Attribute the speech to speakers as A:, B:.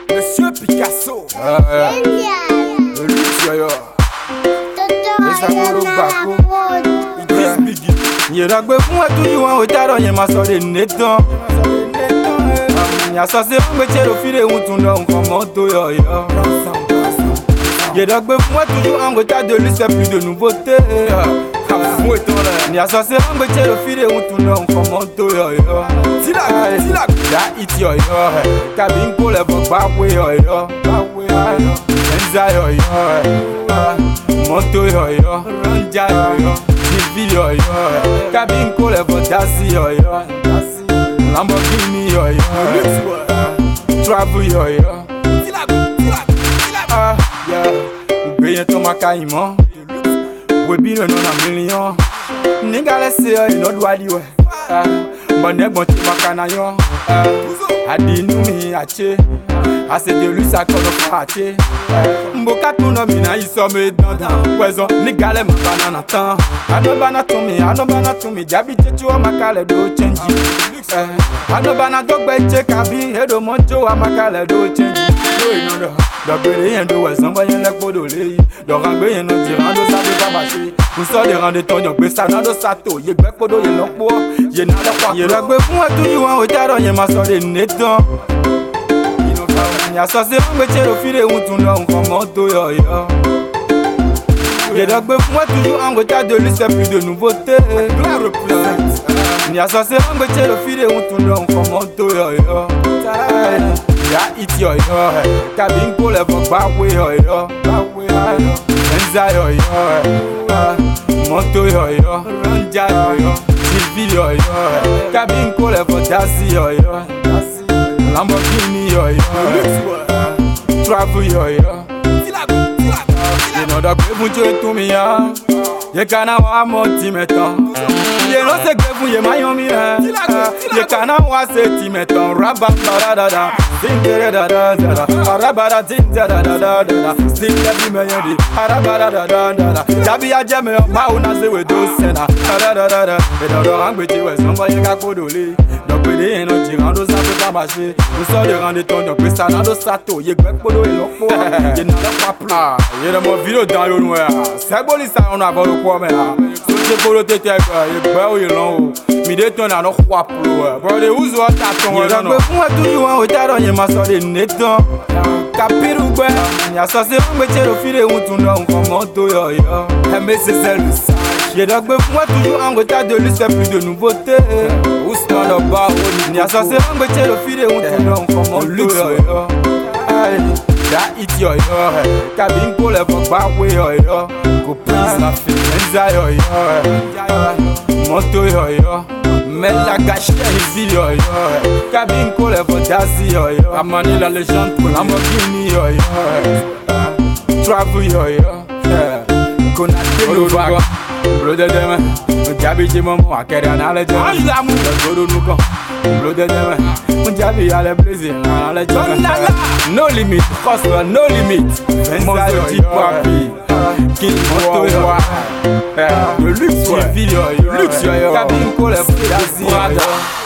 A: Monsieur Picasso. Le luxe yo. Esa koro bako. Idris Biggie. Yera gbe fún ẹ tuju wọn o jaro yẹn ma sọ de netan. Ya sọ se gbe che lo fire un tun lo nǹkan mọ́tò yo. Yera gbe fún ẹ tuju wọn o jade lu c'est plus de nouveauté. Ni asase gbe che lo fire un tun lo nǹkan mọ́tò yo. Tila ya iti yo. Kabin ko le fo gba we yo. Enza yo. Moto yo, Ranja yo, TV yo, cabin ko le fo dasi yo, Lamborghini yo, travel yo, Gbeye to maka imo, webi no na million, Nigga lese yo, ino dwadi we, Bonegbon ti maka na yo, Adinu mi ache, Ase de lui sa kono fate. Mboka tuno mina iso me dandan. Wezo nigale mabana na tan. Adobana to me. Jabi chechu o makale do change. Adobana dogbe che kabi edo moncho o makale do change. Do inodo. Dogbe yen do wezo mbo yen lekpo do le. Do rangbe yen no dirando sa be ba bashi. Uso de rande tonyo gbe sa na do sato. Ye gbe podo ye lokpo. Ye na do kwa. Ye ragbe fun e tuju wan o jaro yen ma so de netan. Ya sọ se gbe che lo fire un tun lo nǹkan mọ́tò yo. Yera gbe fún ẹ tuju wọn o jade lu c'est plus de nouveauté. Ya sọ se gbe che lo fire un tun lo nǹkan mọ́tò yo. Ya iti yo. Kabin ko le fo gba we yo. Enza yo. Moto yo. Ranja yo. TV yo. Kabin ko le fo dasi yo. Lamborghini yo, travel yo. You know that gbe fun to mi ya. Ye kana wa mo ti metan. Ye no se gbe fun ye mayon mi ha. Ye kana wa se ti metan. Rabba da. Zingere da. Arabara zingere da. Zingere bi me yedi. Arabara da. Jabi aje me ma una se we do sena. Da. E do angbe ti we so mo ye ka podole. Dogbe no ti rando sa pe ba marcher. Nous sort de rendre ton donc ça na do sato. Ye gbe polo e lopo. Ye na pa pla. Ye de mo video dans yo noir. C'est bon ça on a pas le quoi mais là. Je polo tete ye gbe o ye lon o. Mi de ton na no kwa plo. Bro de uzo ta ton we no. Gbe fun e tuju wan o jaro yen ma so de netan. Kapiru gbe. Ya so se gbe che lo fire un tun lo nǹkan mọ́tò yo. Aimer c'est celle de ça. Ye dogbe fun e tuju wan o jade lu c'est plus de nouveauté. Ousmane Oba Ni asọ se gbe che lo fire un tun lo nǹkan mọ́tò yo. Ya iti yo. Kabin ko le fo gba we yo. Go please la fi. Enza yo. Moto yo. Mela gashi TV yo. Kabin ko le fo dasi yo. Amani la légende pour Lamborghini yo. Travel yo. Konate lo va. Bro de demain. Jabi je momo akere na le jema. Alamu. Goro nuko. Bro de demain. Jabi ale plaisir na le jema. No limit, hustle, no limit. Enza yo ti papi. Kill moto yo. Le luxe yo. Luxe yo. Kabin ko le fo dasi yo.